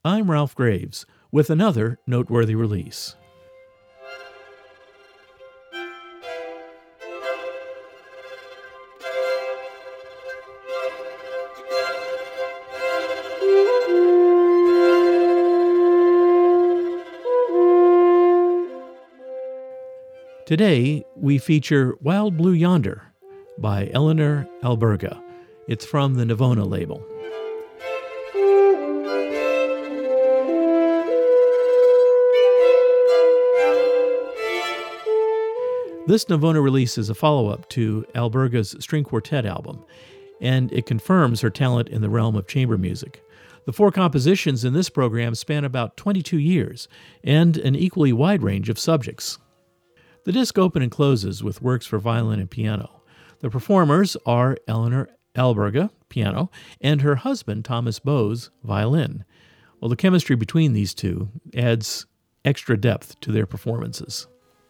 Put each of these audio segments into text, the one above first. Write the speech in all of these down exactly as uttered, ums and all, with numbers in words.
I'm Ralph Graves with another noteworthy release. Today, we feature Wild Blue Yonder by Eleanor Alberga. It's from the Navona label. This Navona release is a follow-up to Alberga's string quartet album, and it confirms her talent in the realm of chamber music. The four compositions in this program span about twenty-two years and an equally wide range of subjects. The disc opens and closes with works for violin and piano. The performers are Eleanor Alberga, piano, and her husband, Thomas Bose, violin. Well, the chemistry between these two adds extra depth to their performances.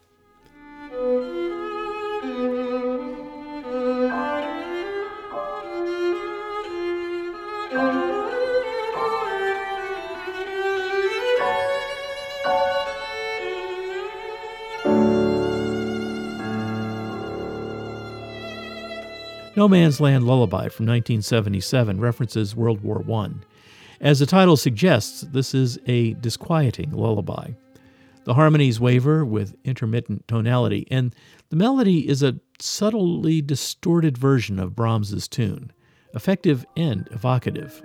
No Man's Land Lullaby from nineteen seventy-seven references World War One. As the title suggests, this is a disquieting lullaby. The harmonies waver with intermittent tonality, and the melody is a subtly distorted version of Brahms's tune, effective and evocative.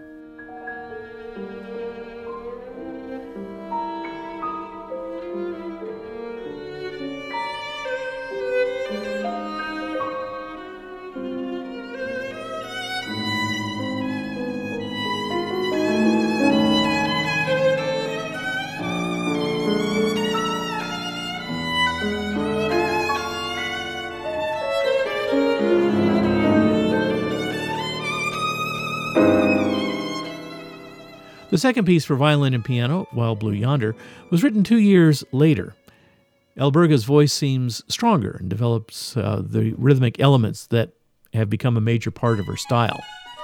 The second piece for violin and piano, Wild Blue Yonder, was written two years later. Alberga's voice seems stronger and develops uh, the rhythmic elements that have become a major part of her style.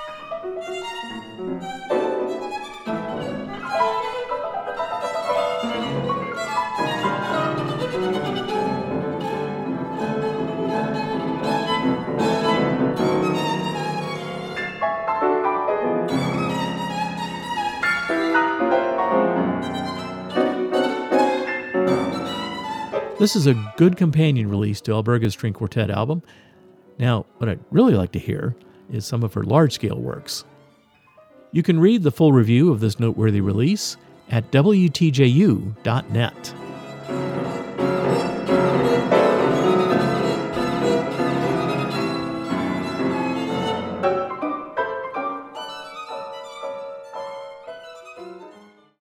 This is a good companion release to Alberga's string quartet album. Now, what I'd really like to hear is some of her large-scale works. You can read the full review of this noteworthy release at W T J U dot net.